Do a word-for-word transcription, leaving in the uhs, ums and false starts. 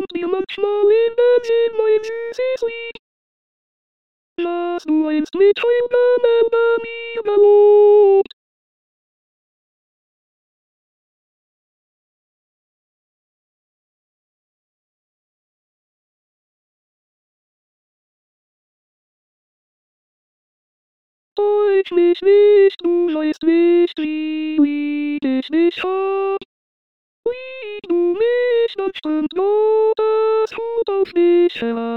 mir manchmal in den Sinn, mein süßes Lied. Lass du einst mit Träumen über mir bewohnt. Täusch mich nicht, du weißt nicht, wie lieb ich dich hab. Wie du mich dann stand, Gottes Hut auf mich herab.